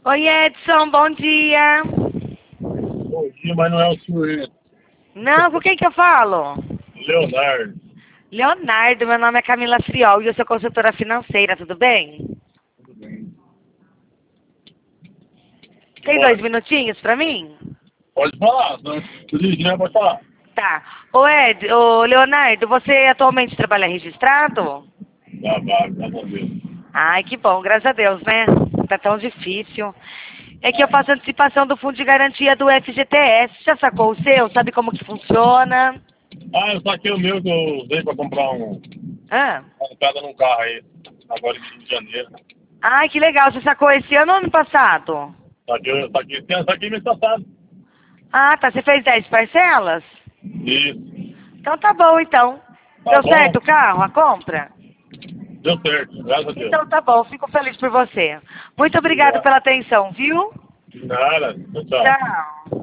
Oi, Edson, bom dia. Bom dia, mas não é o senhor Edson. Não, com quem que eu falo? Leonardo. Leonardo, meu nome é Camila Friol e eu sou consultora financeira, tudo bem? Tudo bem. Tem Bora. 2 minutinhos pra mim? Pode falar, né? Tô dirigindo, pode falar. Tá. Ô Leonardo, você atualmente trabalha registrado? Trabalho, graças a Deus. Ai, que bom, graças a Deus, né? Tá tão difícil. É que eu faço antecipação do fundo de garantia do FGTS. Já sacou o seu? Sabe como que funciona? Eu saquei o meu que eu usei pra comprar uma Ah. entrada num carro aí, agora em janeiro. Ai, que legal. Você sacou esse ano ou ano passado? Saquei mês passado. Ah, tá. Você fez 10 parcelas? Isso. Então tá bom, então. Tá Deu bom? certo o carro, a compra? Deu certo, graças a Deus. Então tá bom, fico feliz por você. Muito obrigado Obrigado. pela atenção, viu? De nada. Tchau, tchau. Tchau.